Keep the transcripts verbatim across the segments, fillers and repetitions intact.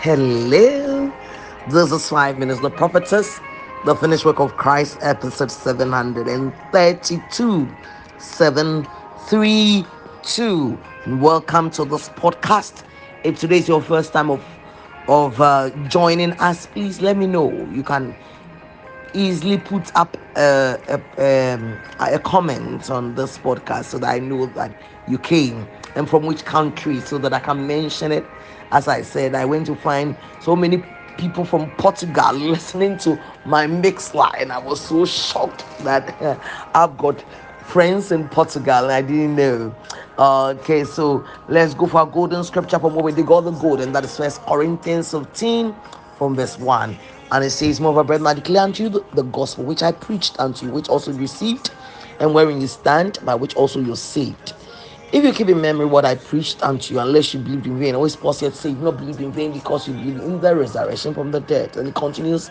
Hello, this is Five Minutes, the Prophetess, the finished work of Christ, episode seven hundred thirty-two. seven thirty-two. Welcome to this podcast. If today is your first time of of uh, joining us, please let me know. You can easily put up a, a, um, a comment on this podcast so that I know that you came and from which country so that I can mention it. As I said, I went to find so many people from Portugal listening to my mixer, and I was so shocked that uh, I've got friends in Portugal and I didn't know. Uh, okay, so let's go for a golden scripture from where we dig all the gold, and that is First Corinthians fifteen from verse one. And it says, moreover, brethren, I declare unto you the, the gospel which I preached unto you, which also you received, and wherein you stand, by which also you're saved. If you keep in memory what I preached unto you, unless you believed in vain, always Paul said, say you've not believed in vain because you believe in the resurrection from the dead. And it continues,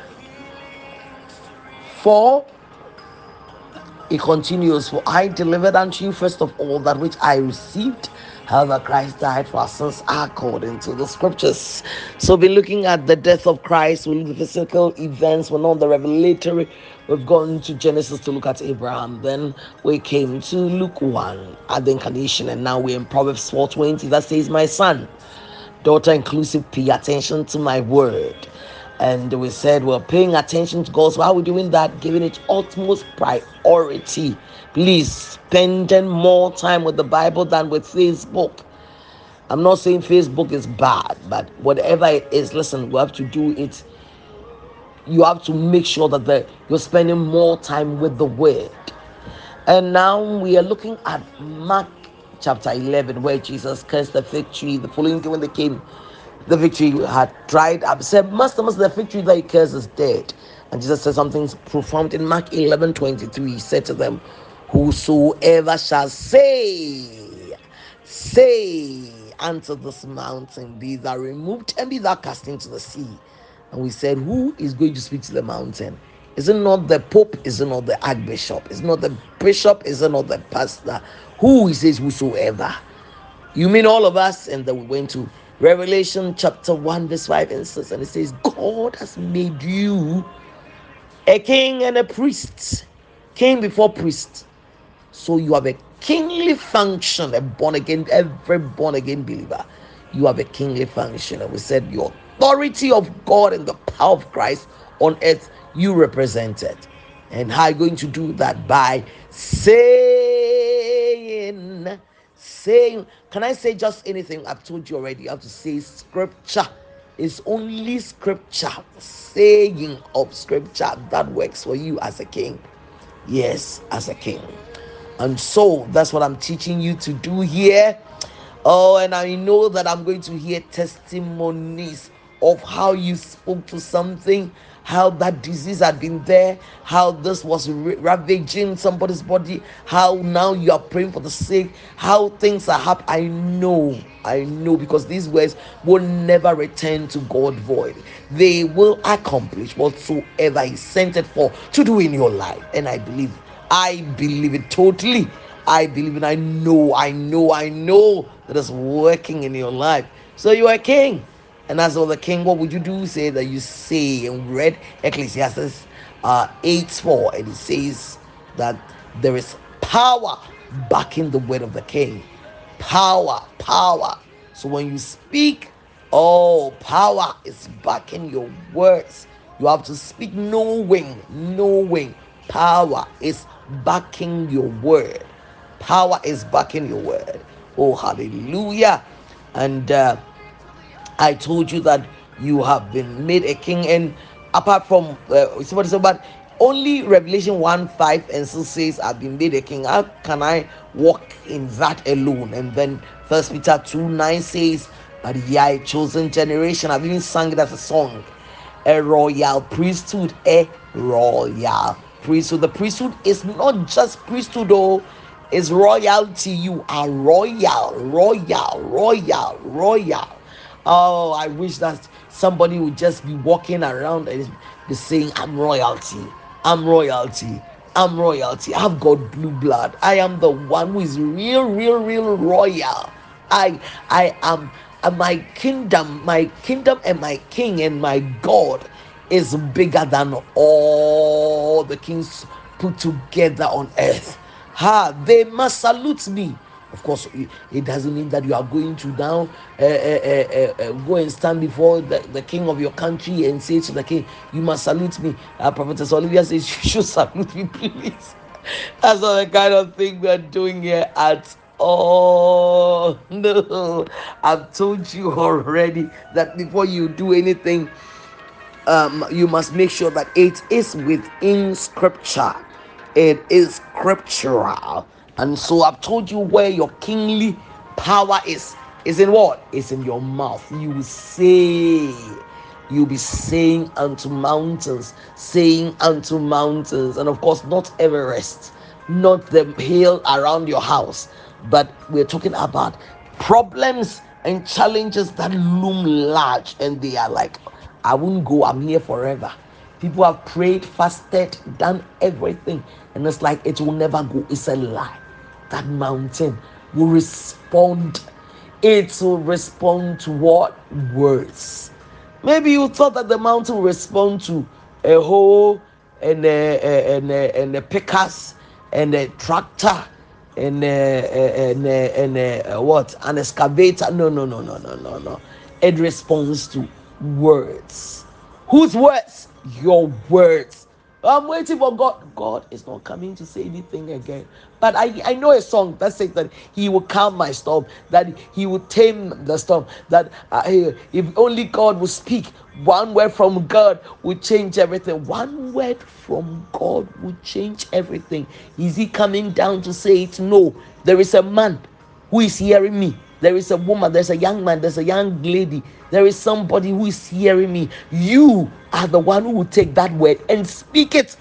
for it continues, for I delivered unto you first of all that which I received, how that Christ died for our sins according to the scriptures. So we're looking at the death of Christ. We look at the physical events. We're not the revelatory. We've gone to Genesis to look at Abraham. Then we came to Luke one at the incarnation, and now we're in Proverbs four twenty that says, my son, daughter inclusive, pay attention to my word. And we said we're paying attention to God. So how are we doing that? Giving it utmost priority. Please spending more time with the Bible than with Facebook. I'm not saying Facebook is bad, but whatever it is, listen, we have to do it. You have to make sure that the, you're spending more time with the word. And now we are looking at Mark chapter eleven, where Jesus cursed the fig tree. The following day when they came, the fig tree had dried up. Said, Master, Master, the fig tree that you cursed is dead. And Jesus said something profound in Mark eleven twenty-three. He said to them, whosoever shall say, say unto this mountain, be thou removed and be thou cast into the sea. And we said, who is going to speak to the mountain? Is it not the Pope? Is it not the Archbishop? Is it not the Bishop? Is it not the Pastor? Who he says, whosoever? You mean all of us? And then we went to Revelation chapter one, verse five and six, and it says, God has made you a king and a priest. King before priest. So you have a kingly function, a born again, every born again believer. You have a kingly function. And we said the authority of God and the power of Christ on earth, you represent it. And how are you going to do that? By saying, saying, can I say just anything? I've told you already. You have to say scripture. It's only scripture, saying of scripture that works for you as a king. Yes, as a king. And so that's what I'm teaching you to do here. Oh, and I know that I'm going to hear testimonies of how you spoke to something, how that disease had been there, how this was ravaging somebody's body, how now you are praying for the sick, how things are happening. I know, I know, because these words will never return to God void. They will accomplish whatsoever He sent it for to do in your life. And I believe, I believe it totally. I believe it. I know, I know, I know that it's working in your life. So you are a king. And as for the king, what would you do? Say that you say, and we read Ecclesiastes uh, eight four, and it says that there is power backing the word of the king. Power, power. So when you speak, oh, power is backing your words. You have to speak knowing, knowing. Power is backing your word. Power is backing your word. Oh, hallelujah. And uh, I told you that you have been made a king, and apart from uh, somebody said, but only Revelation one five and six says I've been made a king. How can I walk in that alone? And then First Peter two nine says, but ye are a chosen generation. I've even sung it as a song. A royal priesthood, a royal priesthood. The priesthood is not just priesthood, though. It's royalty. You are royal, royal, royal, royal. Oh, I wish that somebody would just be walking around and be saying, I'm royalty, I'm royalty, I'm royalty. I've got blue blood. I am the one who is real, real, real royal. I I am and my kingdom, my kingdom and my king and my God is bigger than all the kings put together on earth. Ha, they must salute me. Of course, it doesn't mean that you are going to now uh, uh, uh, uh, go and stand before the, the king of your country and say to the king, "You must salute me." Uh, Prophetess Olivia says, "You should salute me, please." That's not the kind of thing we are doing here at all. No, I've told you already that before you do anything, um, you must make sure that it is within scripture. It is scriptural. And so I've told you where your kingly power is. Is in what? It's in your mouth. You will say, you'll be saying unto mountains, saying unto mountains, and of course, not Everest, not the hill around your house, but we're talking about problems and challenges that loom large, and they are like, I won't go, I'm here forever. People have prayed, fasted, done everything, and it's like it will never go. It's a lie. That mountain will respond. It will respond to what? Words. Maybe you thought that the mountain will respond to a hoe and a, and a, and a pickaxe and a tractor and a, and a, and a, and a, what? An excavator. No, no, no, no, no, no, no. It responds to words. Whose words? Your words. I'm waiting for God. God is not coming to say anything again. But I, I know a song that says that He will calm my storm, that He will tame the storm, that uh, if only God will speak, one word from God will change everything. One word from God will change everything. Is He coming down to say it? No. There is a man who is hearing me. There is a woman, there's a young man, there's a young lady, there is somebody who is hearing me. You are the one who will take that word and speak it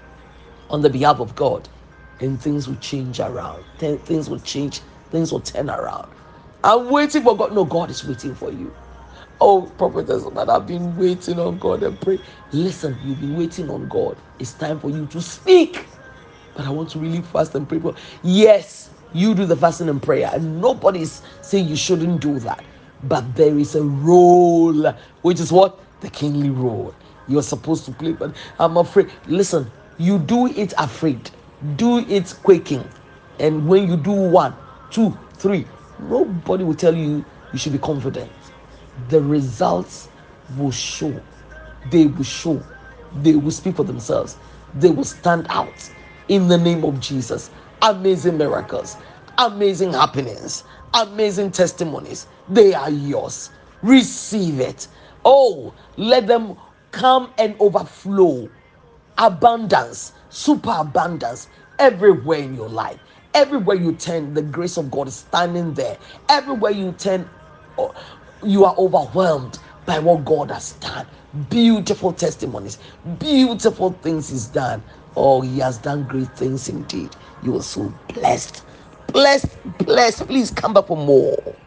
on the behalf of God, and things will change around. Things will change, things will turn around. I'm waiting for God. No, God is waiting for you. Oh, prophetess, but I've been waiting on God and pray. Listen, you've been waiting on God. It's time for you to speak. But I want to really fast and pray. Yes, you do the fasting and prayer, and nobody's saying you shouldn't do that. But there is a role, which is what? The kingly role. You're supposed to play. But I'm afraid. Listen, you do it afraid. Do it quaking. And when you do one, two, three, nobody will tell you you should be confident. The results will show. They will show. They will speak for themselves. They will stand out in the name of Jesus. Amazing miracles, amazing happenings, amazing testimonies. They are yours. Receive it. Oh, let them come and overflow. Abundance, super abundance everywhere in your life. Everywhere you turn, the grace of God is standing there. Everywhere you turn, oh, you are overwhelmed by what God has done. Beautiful testimonies, beautiful things He's done. Oh, He has done great things indeed. You are so blessed. Blessed, blessed. Please come back for more.